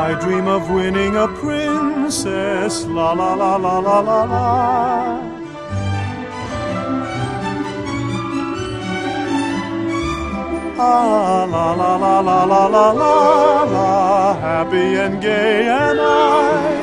I dream of winning a princess, la la la la la la la. Ah, la la la la la la la la, happy and gay am I.